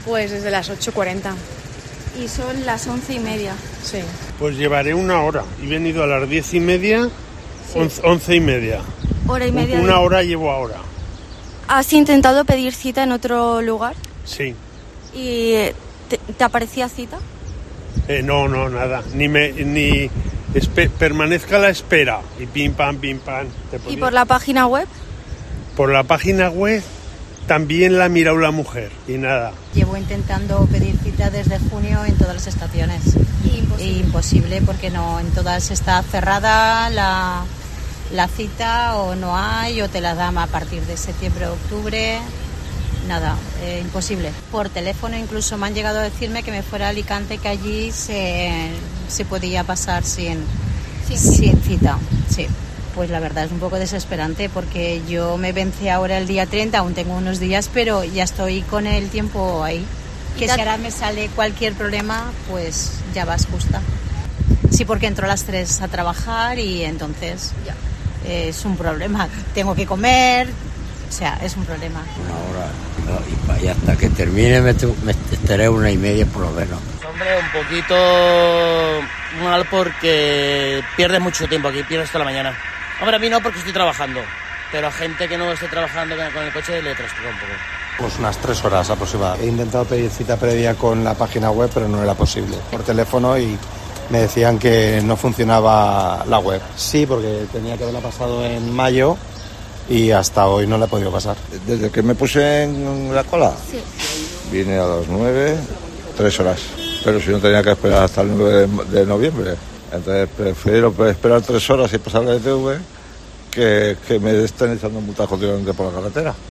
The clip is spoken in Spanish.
Pues desde las 8:40. Y son las 11:30. Sí. Pues llevaré una hora. He venido a las 10:30, Sí. 11:30. Hora y media. Una hora llevo ahora. ¿Has intentado pedir cita en otro lugar? Sí. ¿Y te aparecía cita? No, nada. Permanezca a la espera. Y pim, pam, pim, pam. ¿Y por la página web? Por la página web también la ha mirado la mujer. Y nada. Llevo intentando pedir cita desde junio en todas las estaciones. Imposible porque no, en todas está cerrada la cita, o no hay, o te la dan a partir de septiembre o octubre. Nada, imposible. Por teléfono incluso me han llegado a decirme que me fuera a Alicante, que allí se podía pasar sin cita. Sí, pues la verdad es un poco desesperante porque yo me vence ahora el día 30, aún tengo unos días, pero ya estoy con el tiempo ahí. Que si ahora me sale cualquier problema, pues ya vas justa. Sí, porque entro a las 3 a trabajar y entonces es un problema. Tengo que comer, o sea, es un problema. Una hora, y hasta que termine me estaré 1:30 por lo menos. Hombre, un poquito mal porque pierdes mucho tiempo aquí, pierdes toda la mañana. Hombre, a mí no porque estoy trabajando, pero a gente que no esté trabajando con el coche le trastoca un poco. Pues unas 3 horas aproximadamente. He intentado pedir cita previa con la página web, pero no era posible. Por teléfono y me decían que no funcionaba la web. Sí, porque tenía que haberla pasado en mayo y hasta hoy no la he podido pasar. Desde que me puse en la cola, Sí. vine a las 9, 3 horas. Pero si no tenía que esperar hasta el 9 de noviembre. Entonces prefiero esperar 3 horas y pasar la ETV que me estén echando multas continuamente por la carretera.